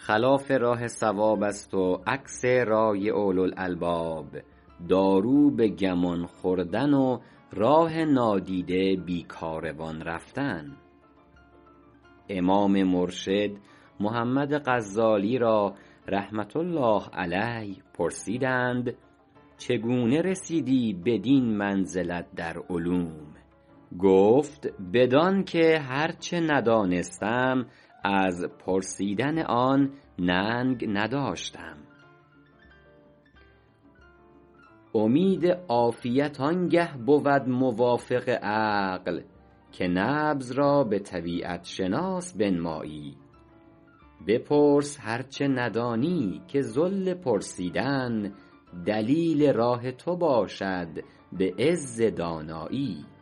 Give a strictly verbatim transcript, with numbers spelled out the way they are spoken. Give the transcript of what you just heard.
خلاف راه صواب است و عکس رای اولوالالباب. دارو به گمان خوردن و راه نادیده بی کاروان رفتن. امام مرشد محمد غزالی را رحمة الله علیه پرسیدند چگونه رسیدی بدین منزلت در علوم؟ گفت بدان که هر چه ندانستم از پرسیدن آن ننگ نداشتم. امید عافیت آنگه بود موافق عقل که نبض را به طبیعت شناس بنمایی. بپرس هر چه ندانی که ذل پرسیدن دلیل راه تو باشد به عز دانایی.